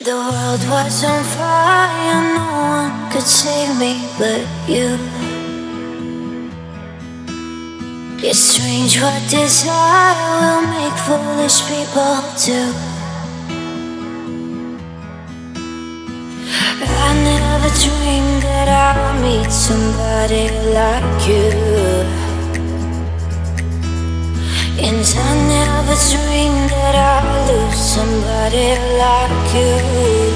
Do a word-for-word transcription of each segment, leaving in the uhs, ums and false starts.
The world was on fire, no one could save me but you. It's strange what desire will make foolish people do. I never dreamed that I'd meet somebody like you, and I never dreamed that I'd lose somebody like you.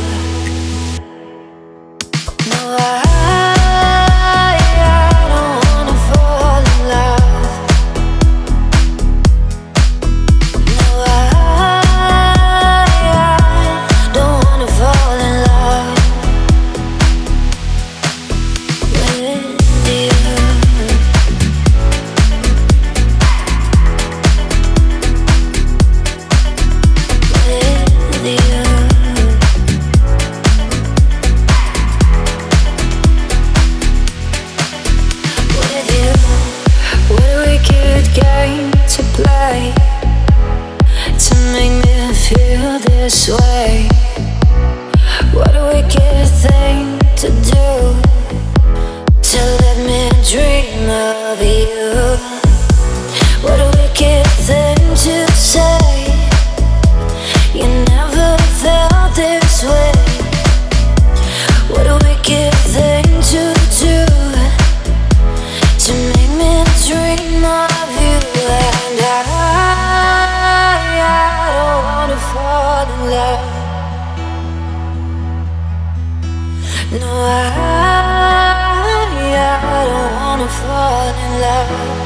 No, I, I don't wanna fall in love. No, I, I don't wanna fall in love with you. Game to play to make me feel this way. What a wicked thing to do, to let me dream of you. What a wicked thing to say. You never felt this way. What a wicked thing to do, to make me dream of you. And I, I don't wanna fall in love. No, I, I don't wanna fall in love.